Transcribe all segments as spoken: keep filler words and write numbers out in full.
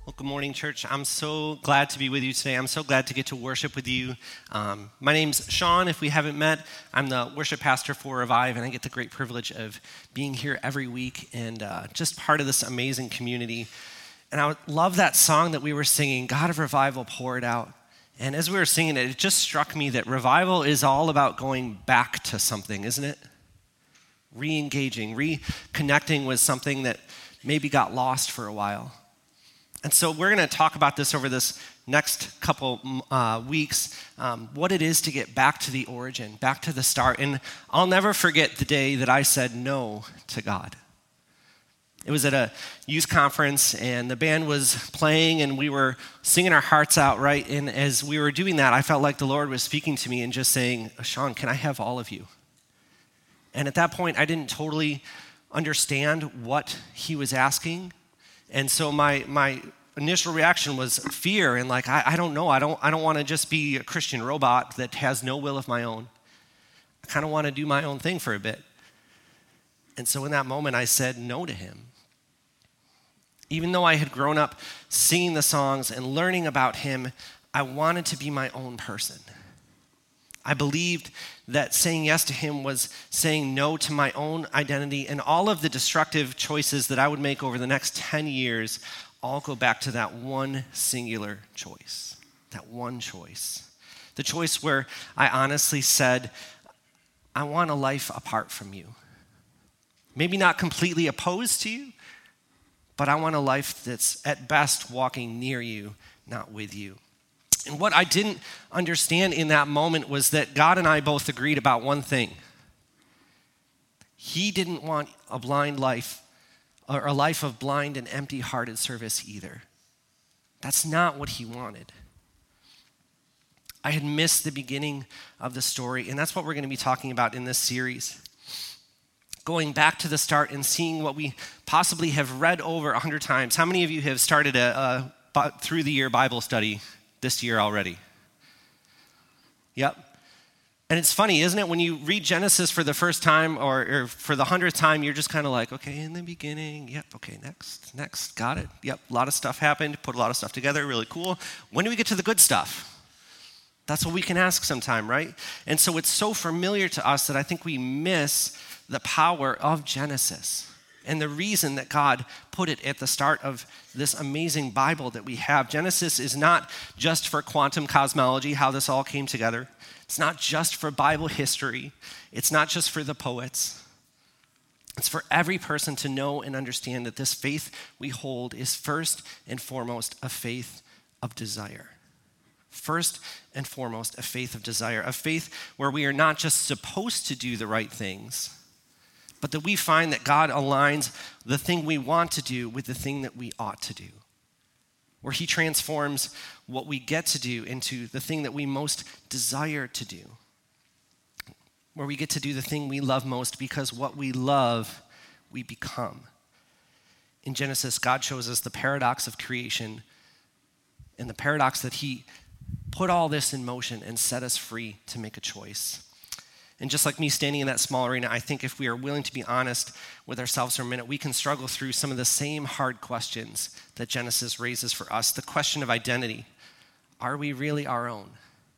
Well, good morning, church. I'm so glad to be with you today. I'm so glad to get to worship with you. Um, my name's Sean. If we haven't met, I'm the worship pastor for Revive, and I get the great privilege of being here every week and uh, just part of this amazing community. And I love that song that we were singing, God of Revival, Pour It Out. And as we were singing it, it just struck me that revival is all about going back to something, isn't it? Re-engaging, reconnecting with something that maybe got lost for a while. And so we're going to talk about this over this next couple uh, weeks, um, what it is to get back to the origin, back to the start. And I'll never forget the day that I said no to God. It was at a youth conference, and the band was playing, and we were singing our hearts out, right? And as we were doing that, I felt like the Lord was speaking to me and just saying, Sean, can I have all of you? And at that point, I didn't totally understand what he was asking. And so my my initial reaction was fear and like, I, I don't know. I don't I don't want to just be a Christian robot that has no will of my own. I kind of want to do my own thing for a bit. And so in that moment, I said no to him. Even though I had grown up singing the songs and learning about him, I wanted to be my own person. I believed that saying yes to him was saying no to my own identity, and all of the destructive choices that I would make over the next ten years all go back to that one singular choice, that one choice. The choice where I honestly said, I want a life apart from you. Maybe not completely opposed to you, but I want a life that's at best walking near you, not with you. And what I didn't understand in that moment was that God and I both agreed about one thing. He didn't want a blind life, or a life of blind and empty-hearted service either. That's not what he wanted. I had missed the beginning of the story, and that's what we're going to be talking about in this series. Going back to the start and seeing what we possibly have read over a hundred times. How many of you have started a, a through-the-year Bible study this year already? Yep. And it's funny, isn't it? When you read Genesis for the first time or, or for the hundredth time, you're just kind of like, okay, in the beginning, yep, okay, next, next, got it. Yep, a lot of stuff happened, put a lot of stuff together, really cool. When do we get to the good stuff? That's what we can ask sometime, right? And so it's so familiar to us that I think we miss the power of Genesis. And the reason that God put it at the start of this amazing Bible that we have. Genesis is not just for quantum cosmology, how this all came together. It's not just for Bible history. It's not just for the poets. It's for every person to know and understand that this faith we hold is first and foremost a faith of desire. First and foremost, a faith of desire. A faith where we are not just supposed to do the right things, but that we find that God aligns the thing we want to do with the thing that we ought to do. Where he transforms what we get to do into the thing that we most desire to do. Where we get to do the thing we love most because what we love, we become. In Genesis, God shows us the paradox of creation and the paradox that he put all this in motion and set us free to make a choice. And just like me standing in that small arena, I think if we are willing to be honest with ourselves for a minute, we can struggle through some of the same hard questions that Genesis raises for us. The question of identity. Are we really our own?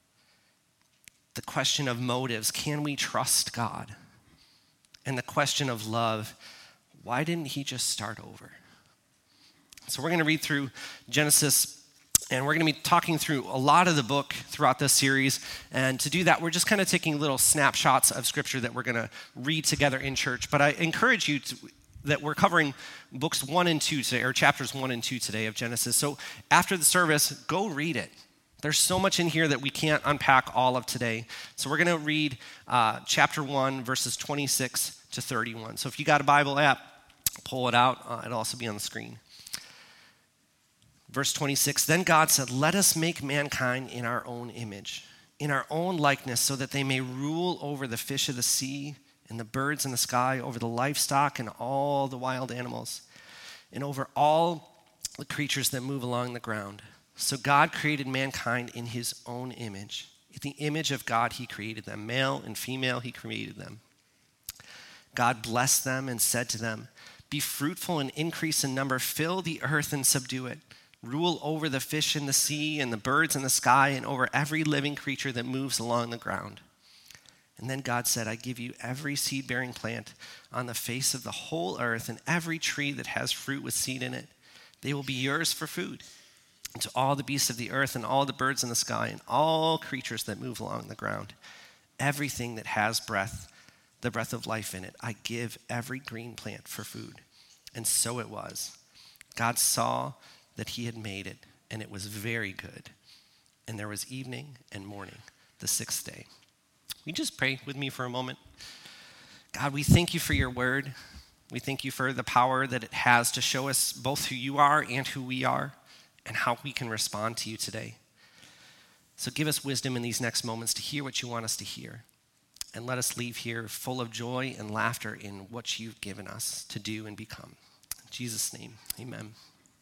The question of motives. Can we trust God? And the question of love. Why didn't he just start over? So we're going to read through Genesis, and we're going to be talking through a lot of the book throughout this series. And to do that, we're just kind of taking little snapshots of scripture that we're going to read together in church. But I encourage you to, that we're covering books one and two today, or chapters one and two today of Genesis. So after the service, go read it. There's so much in here that we can't unpack all of today. So we're going to read uh, chapter one, verses twenty-six to thirty-one. So if you got a Bible app, pull it out. Uh, it'll also be on the screen. Verse twenty-six, then God said, let us make mankind in our own image, in our own likeness, so that they may rule over the fish of the sea and the birds in the sky, over the livestock and all the wild animals, and over all the creatures that move along the ground. So God created mankind in his own image. In the image of God, he created them. Male and female, he created them. God blessed them and said to them, be fruitful and increase in number, fill the earth and subdue it. Rule over the fish in the sea and the birds in the sky and over every living creature that moves along the ground." And then God said, "I give you every seed-bearing plant on the face of the whole earth and every tree that has fruit with seed in it. They will be yours for food. And to all the beasts of the earth and all the birds in the sky and all creatures that move along the ground, everything that has breath, the breath of life in it, I give every green plant for food." And so it was. God saw that he had made it, and it was very good. And there was evening and morning, the sixth day. Will you just pray with me for a moment? God, we thank you for your word. We thank you for the power that it has to show us both who you are and who we are and how we can respond to you today. So give us wisdom in these next moments to hear what you want us to hear. And let us leave here full of joy and laughter in what you've given us to do and become. In Jesus' name, amen.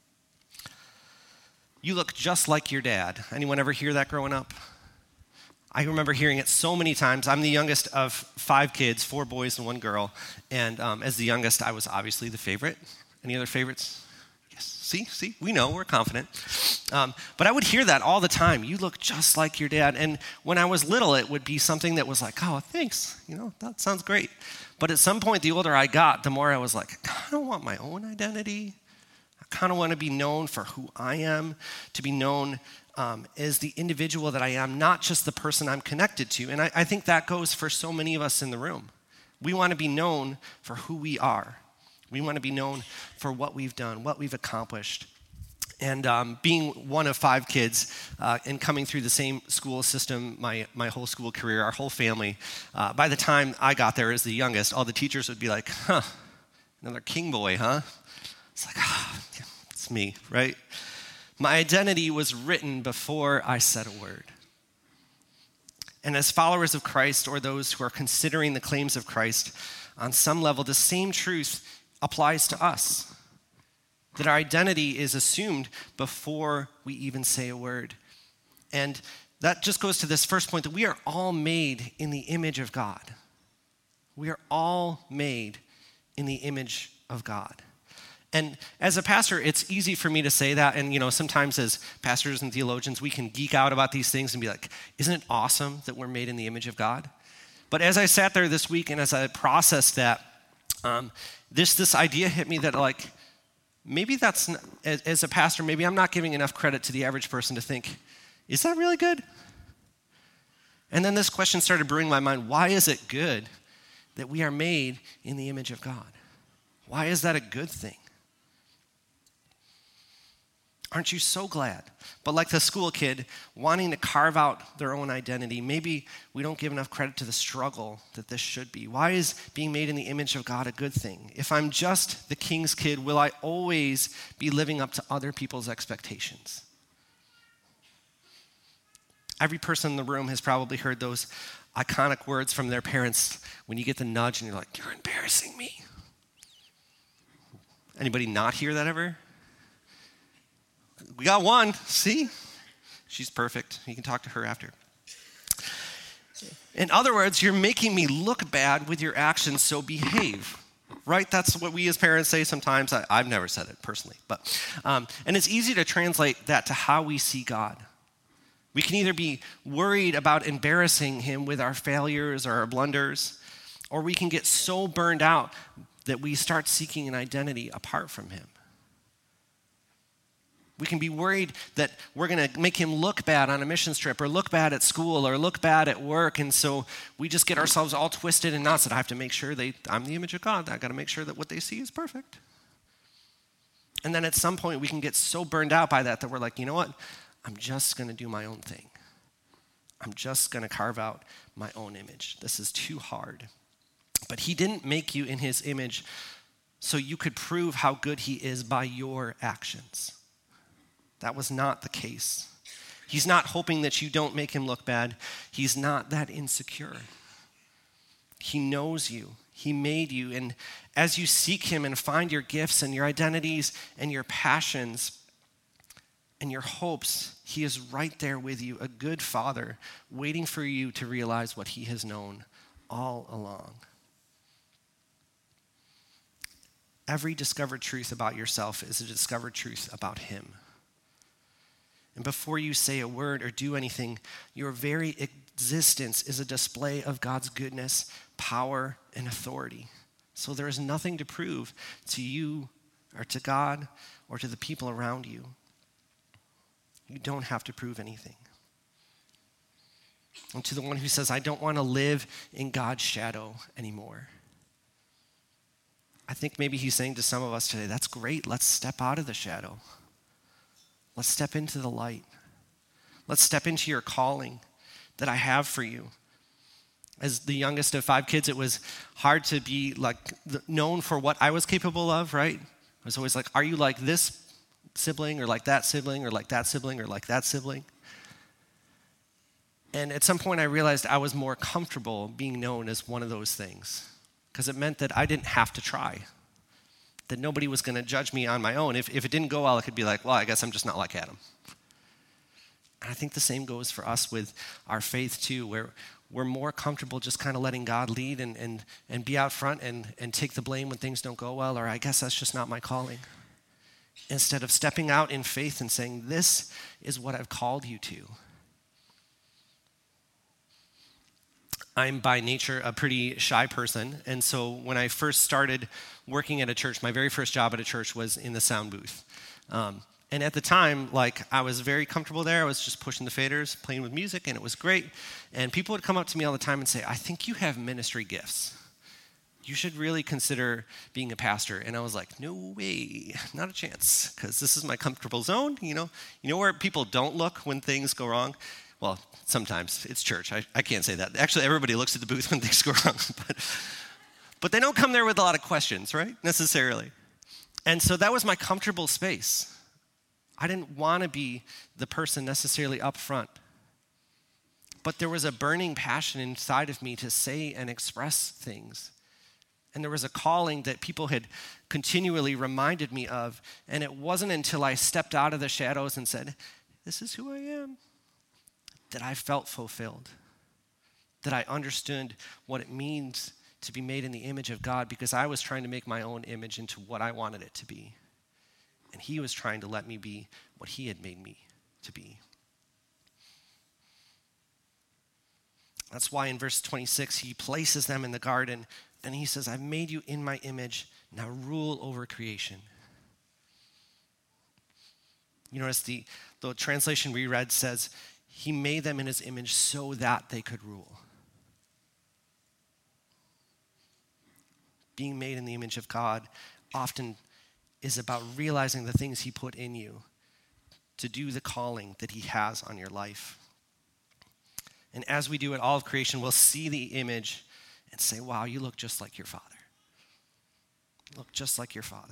"You look just like your dad." Anyone ever hear that growing up? I remember hearing it so many times. I'm the youngest of five kids, four boys and one girl. And um, as the youngest, I was obviously the favorite. Any other favorites? Yes. See, see, we know, we're confident. Um, but I would hear that all the time. "You look just like your dad." And when I was little, it would be something that was like, "Oh, thanks. You know, that sounds great." But at some point, the older I got, the more I was like, I kind of want my own identity. I kind of want to be known for who I am, to be known um, as the individual that I am, not just the person I'm connected to. And I, I think that goes for so many of us in the room. We want to be known for who we are. We want to be known for what we've done, what we've accomplished. And um, being one of five kids uh, and coming through the same school system my, my whole school career, our whole family, uh, by the time I got there as the youngest, all the teachers would be like, "Huh, another king boy, huh?" It's like, ah, yeah, it's me, right? My identity was written before I said a word. And as followers of Christ, or those who are considering the claims of Christ, on some level, the same truth applies to us. That our identity is assumed before we even say a word. And that just goes to this first point, that we are all made in the image of God. We are all made in the image of God. And as a pastor, it's easy for me to say that. And, you know, sometimes as pastors and theologians, we can geek out about these things and be like, isn't it awesome that we're made in the image of God? But as I sat there this week and as I processed that, um, this, this idea hit me that, like, maybe that's, not, as, as a pastor, maybe I'm not giving enough credit to the average person to think, is that really good? And then this question started brewing in my mind, why is it good that we are made in the image of God? Why is that a good thing? Aren't you so glad? But like the school kid wanting to carve out their own identity, maybe we don't give enough credit to the struggle that this should be. Why is being made in the image of God a good thing? If I'm just the king's kid, will I always be living up to other people's expectations? Every person in the room has probably heard those iconic words from their parents when you get the nudge and you're like, "You're embarrassing me." Anybody not hear that ever? We got one, see? She's perfect. You can talk to her after. In other words, you're making me look bad with your actions, so behave. Right? That's what we as parents say sometimes. I, I've never said it personally. but um, And it's easy to translate that to how we see God. We can either be worried about embarrassing him with our failures or our blunders, or we can get so burned out that we start seeking an identity apart from him. We can be worried that we're going to make him look bad on a missions trip or look bad at school or look bad at work. And so we just get ourselves all twisted and knots that I have to make sure they, I'm the image of God. I got to make sure that what they see is perfect. And then at some point we can get so burned out by that that we're like, you know what? I'm just going to do my own thing. I'm just going to carve out my own image. This is too hard. But he didn't make you in his image so you could prove how good he is by your actions. That was not the case. He's not hoping that you don't make him look bad. He's not that insecure. He knows you. He made you. And as you seek him and find your gifts and your identities and your passions and your hopes, he is right there with you, a good father, waiting for you to realize what he has known all along. Every discovered truth about yourself is a discovered truth about him. And before you say a word or do anything, your very existence is a display of God's goodness, power, and authority. So there is nothing to prove to you or to God or to the people around you. You don't have to prove anything. And to the one who says, I don't want to live in God's shadow anymore, I think maybe he's saying to some of us today, that's great. Let's step out of the shadow. Let's step into the light. Let's step into your calling that I have for you. As the youngest of five kids, it was hard to be like known for what I was capable of, right? I was always like, are you like this sibling or like that sibling or like that sibling or like that sibling? And at some point I realized I was more comfortable being known as one of those things because it meant that I didn't have to try, that nobody was going to judge me on my own. If, if it didn't go well, I could be like, well, I guess I'm just not like Adam. And I think the same goes for us with our faith too, where we're more comfortable just kind of letting God lead and, and, and be out front and, and take the blame when things don't go well, or I guess that's just not my calling. Instead of stepping out in faith and saying, this is what I've called you to. I'm by nature a pretty shy person, and so when I first started working at a church, my very first job at a church was in the sound booth. Um, and at the time, like, I was very comfortable there. I was just pushing the faders, playing with music, and it was great. And people would come up to me all the time and say, I think you have ministry gifts. You should really consider being a pastor. And I was like, no way, not a chance, because this is my comfortable zone. You know, you know where people don't look when things go wrong? Well, sometimes it's church. I, I can't say that. Actually, everybody looks at the booth when things go wrong. But, but they don't come there with a lot of questions, right? Necessarily. And so that was my comfortable space. I didn't want to be the person necessarily up front. But there was a burning passion inside of me to say and express things. And there was a calling that people had continually reminded me of. And it wasn't until I stepped out of the shadows and said, this is who I am, that I felt fulfilled, that I understood what it means to be made in the image of God, because I was trying to make my own image into what I wanted it to be. And he was trying to let me be what he had made me to be. That's why in verse twenty-six, he places them in the garden, and he says, I've made you in my image, now rule over creation. You notice the, the translation we read says, he made them in his image so that they could rule. Being made in the image of God often is about realizing the things he put in you to do the calling that he has on your life. And as we do it, all of creation will see the image and say, wow, you look just like your father. You look just like your father.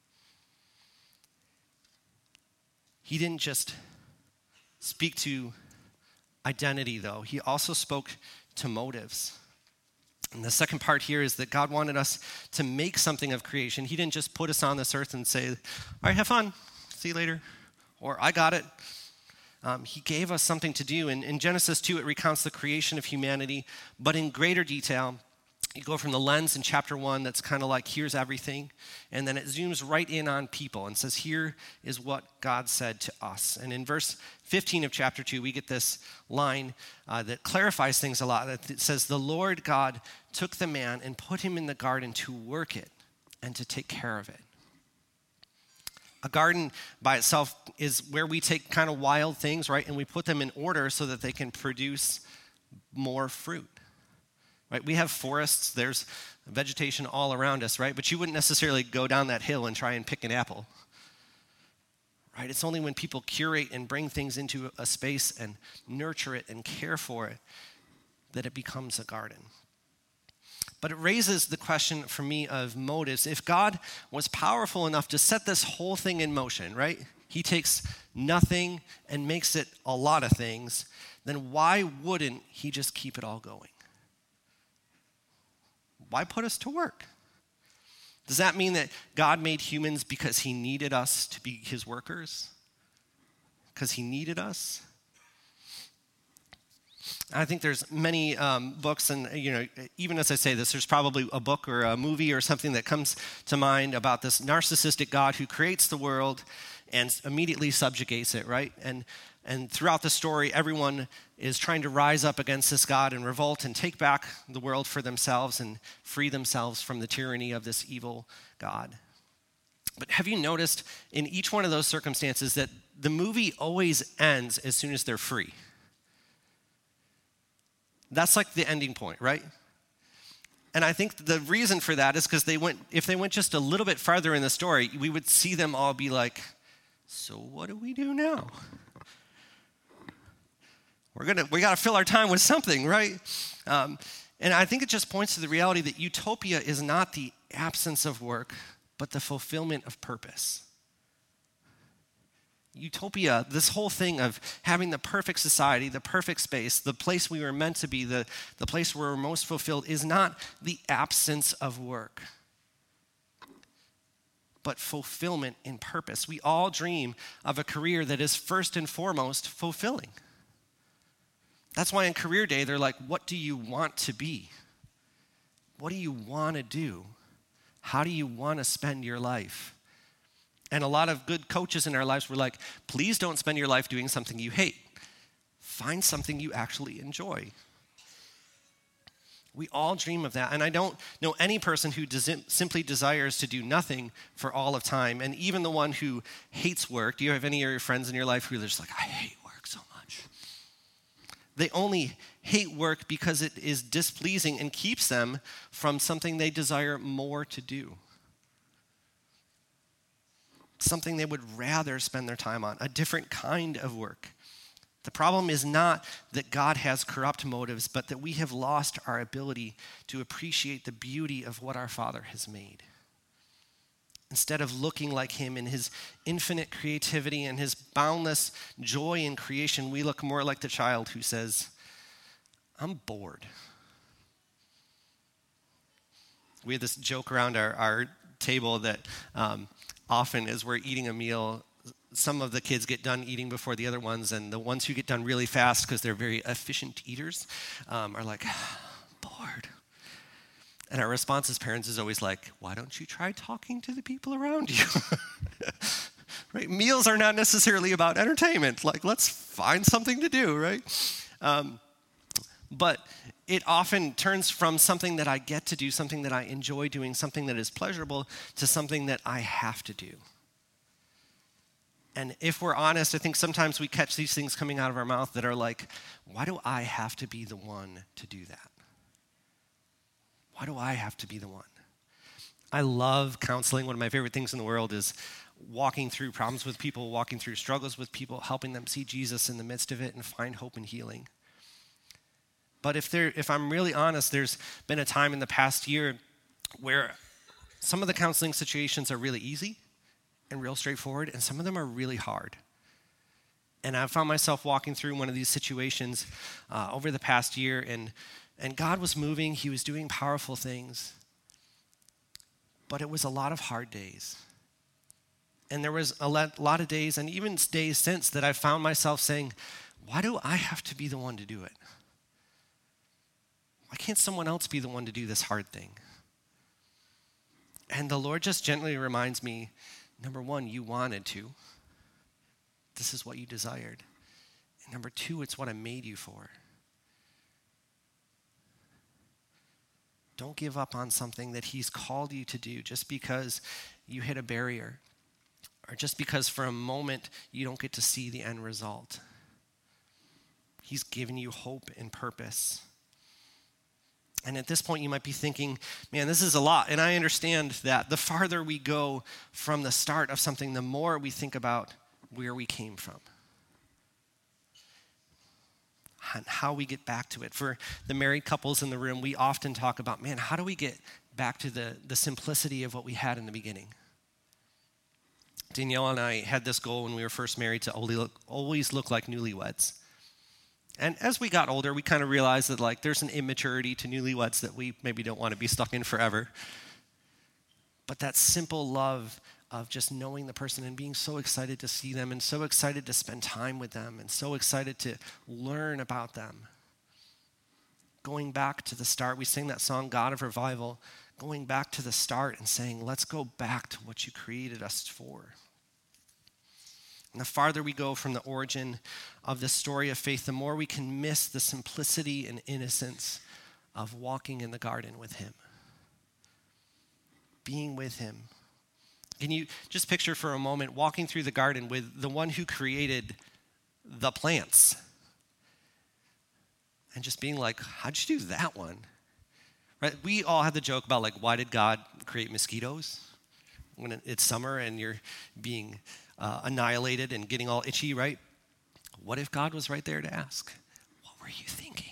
He didn't just speak to identity, though. He also spoke to motives. And the second part here is that God wanted us to make something of creation. He didn't just put us on this earth and say, all right, have fun, see you later, or I got it. Um, he gave us something to do. And in Genesis two, it recounts the creation of humanity, but in greater detail. You go from the lens in chapter one that's kind of like, here's everything, and then it zooms right in on people and says, here is what God said to us. And in verse fifteen of chapter two, we get this line uh, that clarifies things a lot. It says, the Lord God took the man and put him in the garden to work it and to take care of it. A garden by itself is where we take kind of wild things, right, and we put them in order so that they can produce more fruit. Right? We have forests, there's vegetation all around us, right? But you wouldn't necessarily go down that hill and try and pick an apple. Right? It's only when people curate and bring things into a space and nurture it and care for it that it becomes a garden. But it raises the question for me of motives. If God was powerful enough to set this whole thing in motion, right? He takes nothing and makes it a lot of things, then why wouldn't he just keep it all going? Why put us to work? Does that mean that God made humans because he needed us to be his workers? Because he needed us? I think there's many um, books, and you know, even as I say this, there's probably a book or a movie or something that comes to mind about this narcissistic God who creates the world and immediately subjugates it, right? And and throughout the story, everyone is trying to rise up against this God and revolt and take back the world for themselves and free themselves from the tyranny of this evil God. But have you noticed in each one of those circumstances that the movie always ends as soon as they're free? That's like the ending point, right? And I think the reason for that is because they went, if they went just a little bit farther in the story, we would see them all be like, so what do we do now? We're gonna, we gotta fill our time with something, right? Um, and I think it just points to the reality that utopia is not the absence of work, but the fulfillment of purpose. Utopia, this whole thing of having the perfect society, the perfect space, the place we were meant to be, the, the place where we're most fulfilled, is not the absence of work, but fulfillment in purpose. We all dream of a career that is first and foremost fulfilling. That's why in Career Day, they're like, what do you want to be? What do you want to do? How do you want to spend your life? And a lot of good coaches in our lives were like, please don't spend your life doing something you hate. Find something you actually enjoy. We all dream of that. And I don't know any person who des- simply desires to do nothing for all of time. And even the one who hates work, do you have any of your friends in your life who are just like, I hate work so much? They only hate work because it is displeasing and keeps them from something they desire more to do. Something they would rather spend their time on, a different kind of work. The problem is not that God has corrupt motives, but that we have lost our ability to appreciate the beauty of what our Father has made. Instead of looking like him in his infinite creativity and his boundless joy in creation, we look more like the child who says, I'm bored. We have this joke around our, our table that um, often as we're eating a meal, some of the kids get done eating before the other ones, and the ones who get done really fast because they're very efficient eaters um, are like, bored. And our response as parents is always like, why don't you try talking to the people around you? Right? Meals are not necessarily about entertainment. Like, let's find something to do, right? Um, but it often turns from something that I get to do, something that I enjoy doing, something that is pleasurable, to something that I have to do. And if we're honest, I think sometimes we catch these things coming out of our mouth that are like, why do I have to be the one to do that? Why do I have to be the one? I love counseling. One of my favorite things in the world is walking through problems with people, walking through struggles with people, helping them see Jesus in the midst of it and find hope and healing. But if there, if I'm really honest, there's been a time in the past year where some of the counseling situations are really easy and real straightforward, and some of them are really hard. And I found myself walking through one of these situations uh, over the past year, and And God was moving, he was doing powerful things, but it was a lot of hard days. And there was a lot of days, and even days since, that I found myself saying, why do I have to be the one to do it? Why can't someone else be the one to do this hard thing? And the Lord just gently reminds me, number one, you wanted to. This is what you desired. And number two, it's what I made you for. Don't give up on something that he's called you to do just because you hit a barrier or just because for a moment you don't get to see the end result. He's given you hope and purpose. And at this point you might be thinking, man, this is a lot. And I understand that the farther we go from the start of something, the more we think about where we came from and how we get back to it. For the married couples in the room, we often talk about, man, how do we get back to the, the simplicity of what we had in the beginning? Danielle and I had this goal when we were first married to always look, always look like newlyweds. And as we got older, we kind of realized that like there's an immaturity to newlyweds that we maybe don't want to be stuck in forever. But that simple love of just knowing the person and being so excited to see them and so excited to spend time with them and so excited to learn about them. Going back to the start, we sing that song, God of Revival, going back to the start and saying, let's go back to what you created us for. And the farther we go from the origin of the story of faith, the more we can miss the simplicity and innocence of walking in the garden with him. Being with him. Can you just picture for a moment walking through the garden with the one who created the plants? And just being like, how'd you do that one? Right? We all had the joke about like, why did God create mosquitoes when it's summer and you're being uh, annihilated and getting all itchy, right? What if God was right there to ask, what were you thinking?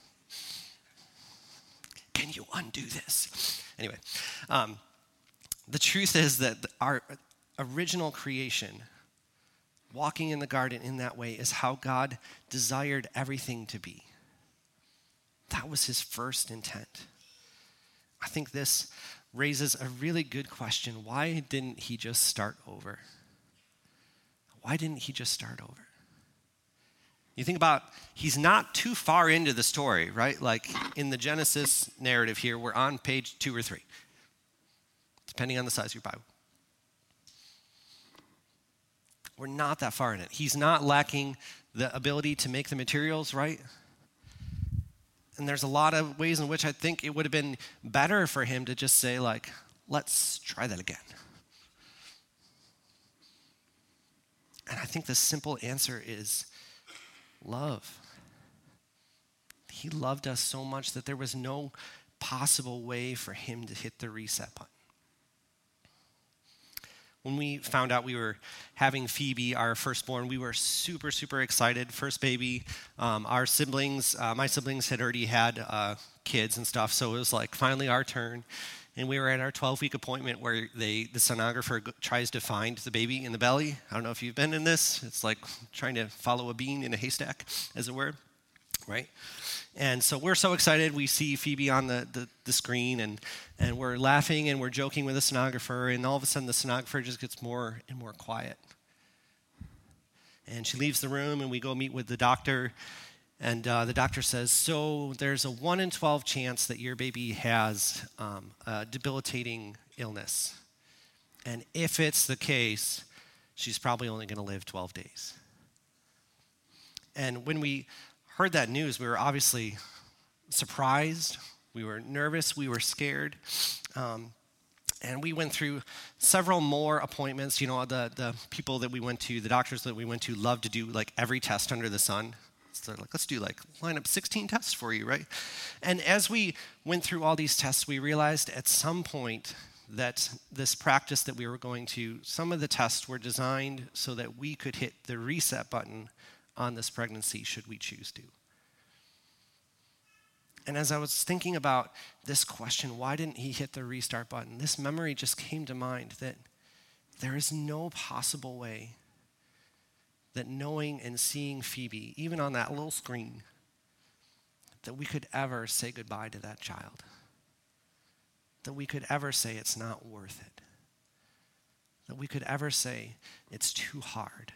Can you undo this? Anyway, um, the truth is that our original creation, walking in the garden in that way, is how God desired everything to be. That was his first intent. I think this raises a really good question. Why didn't he just start over? Why didn't he just start over? You think about, he's not too far into the story, right? Like in the Genesis narrative here, we're on page two or three, depending on the size of your Bible. We're not that far in it. He's not lacking the ability to make the materials, right? And there's a lot of ways in which I think it would have been better for him to just say, like, let's try that again. And I think the simple answer is love. He loved us so much that there was no possible way for him to hit the reset button. When we found out we were having Phoebe, our firstborn, we were super, super excited. First baby. Um, our siblings, uh, my siblings had already had uh, kids and stuff, so it was like finally our turn. And we were at our twelve-week appointment where they, the sonographer g- tries to find the baby in the belly. I don't know if you've been in this. It's like trying to follow a bean in a haystack, as it were, right? And so we're so excited. We see Phoebe on the, the, the screen, and, and we're laughing and we're joking with the sonographer, and all of a sudden the sonographer just gets more and more quiet. And she leaves the room, and we go meet with the doctor, and uh, the doctor says, so there's a one in twelve chance that your baby has um, a debilitating illness. And if it's the case, she's probably only going to live twelve days. And when we heard that news, we were obviously surprised, we were nervous, we were scared, um, and we went through several more appointments. You know, the, the people that we went to, the doctors that we went to, loved to do like every test under the sun. So they're like, let's do like, line up sixteen tests for you, right? And as we went through all these tests, we realized at some point that this practice that we were going to, some of the tests were designed so that we could hit the reset button on this pregnancy should we choose to. And as I was thinking about this question, why didn't he hit the restart button? This memory just came to mind that there is no possible way that knowing and seeing Phoebe, even on that little screen, that we could ever say goodbye to that child. That we could ever say it's not worth it. That we could ever say it's too hard.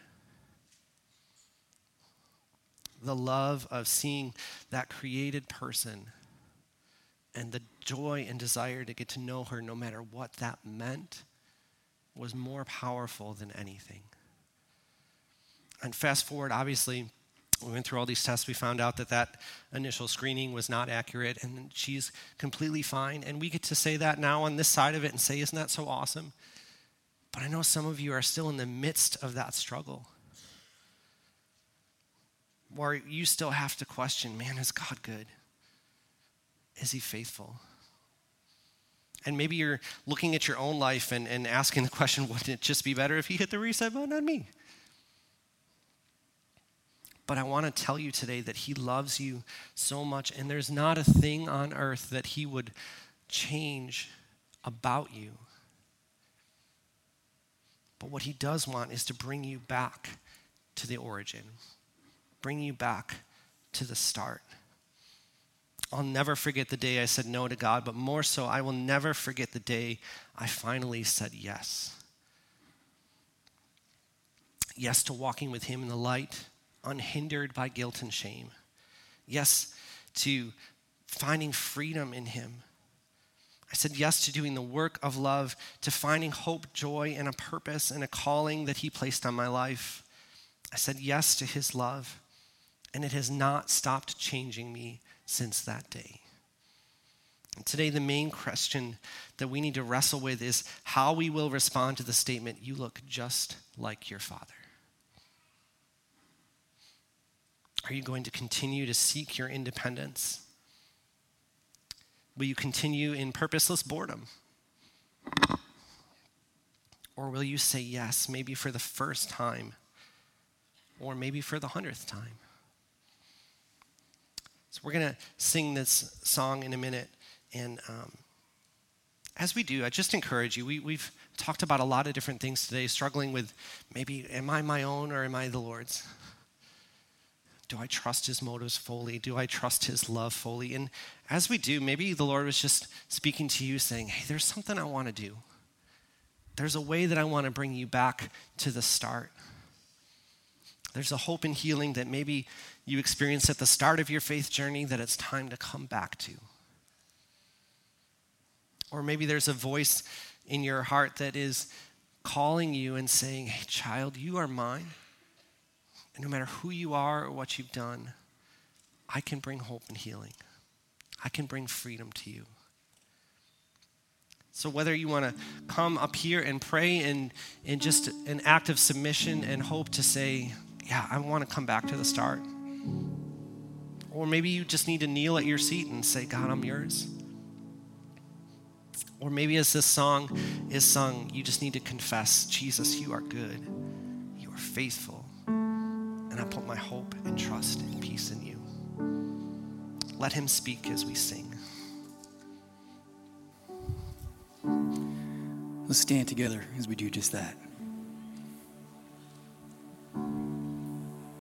The love of seeing that created person and the joy and desire to get to know her no matter what that meant was more powerful than anything. And fast forward, obviously, we went through all these tests. We found out that that initial screening was not accurate, and she's completely fine. And we get to say that now on this side of it and say, isn't that so awesome? But I know some of you are still in the midst of that struggle, where you still have to question, man, is God good? Is he faithful? And maybe you're looking at your own life and, and asking the question, wouldn't it just be better if he hit the reset button on me? But I want to tell you today that he loves you so much, and there's not a thing on earth that he would change about you. But what he does want is to bring you back to the origin, bring you back to the start. I'll never forget the day I said no to God, but more so, I will never forget the day I finally said yes. Yes to walking with him in the light, unhindered by guilt and shame. Yes to finding freedom in him. I said yes to doing the work of love, to finding hope, joy, and a purpose and a calling that he placed on my life. I said yes to his love, and it has not stopped changing me since that day. And today, the main question that we need to wrestle with is how we will respond to the statement, "You look just like your father." Are you going to continue to seek your independence? Will you continue in purposeless boredom? Or will you say yes, maybe for the first time, or maybe for the hundredth time? So we're going to sing this song in a minute. And um, as we do, I just encourage you, we, we've talked about a lot of different things today, struggling with maybe, am I my own or am I the Lord's? Do I trust his motives fully? Do I trust his love fully? And as we do, maybe the Lord was just speaking to you saying, hey, there's something I want to do. There's a way that I want to bring you back to the start. There's a hope and healing that maybe you experienced at the start of your faith journey that it's time to come back to. Or maybe there's a voice in your heart that is calling you and saying, hey, child, you are mine. And no matter who you are or what you've done, I can bring hope and healing. I can bring freedom to you. So whether you want to come up here and pray in, in just an act of submission and hope to say, yeah, I want to come back to the start. Or maybe you just need to kneel at your seat and say, God, I'm yours. Or maybe as this song is sung, you just need to confess, Jesus, you are good. You are faithful. And I put my hope and trust and peace in you. Let him speak as we sing. Let's stand together as we do just that.